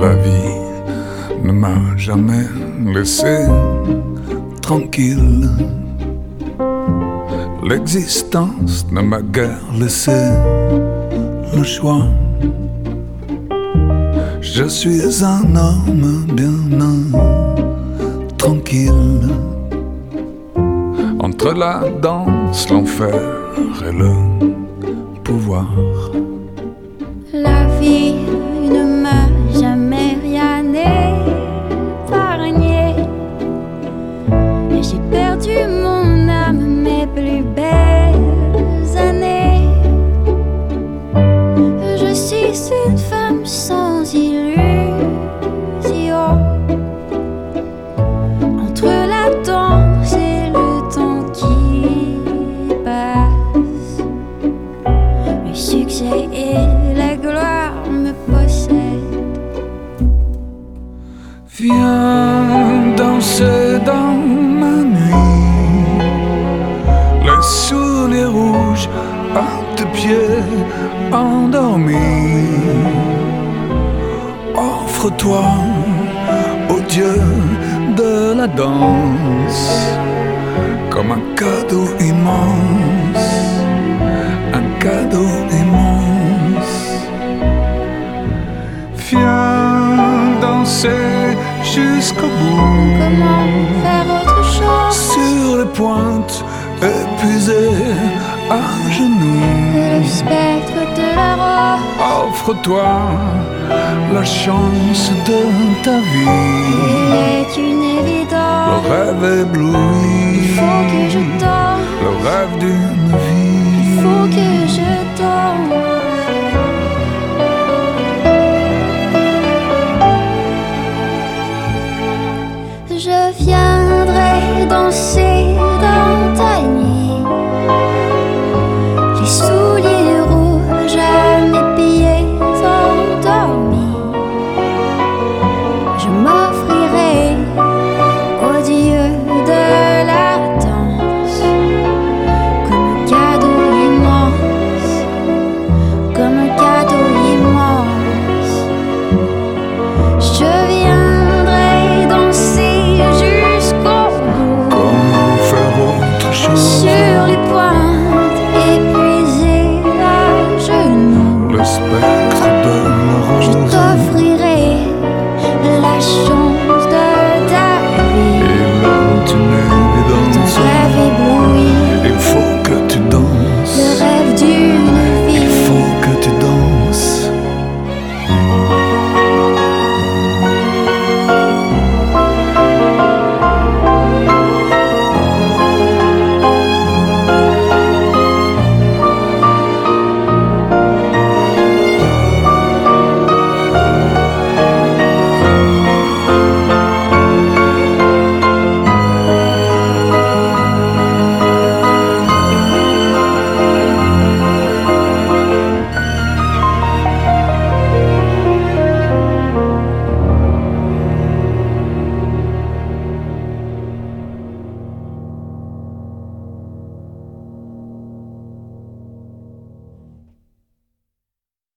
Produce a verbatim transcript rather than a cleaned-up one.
La vie ne m'a jamais laissé tranquille. L'existence ne m'a guère laissé le choix. Je suis un homme bien tranquille. Entre la danse, l'enfer et le pouvoir. La vie ne m'a jamais rien épargné. Et j'ai perdu mon âme, mes plus belles années. Je suis une femme sans illusion. Entre la danse et le temps qui passe, le succès et la gloire me possèdent. Viens danser dans ma nuit, les souliers rouges à tes pieds endormis. Offre-toi au Dieu de la danse comme un cadeau immense, un cadeau immense. Viens danser jusqu'au bout. Comment faire autre chose Sur les pointes épuisées à genoux. que le spectre de la rose? Offre-toi la chance de ta vie. Il est une évidence. Le rêve ébloui. Il faut que je dorme. Le rêve d'une vie. Il faut que je dorme.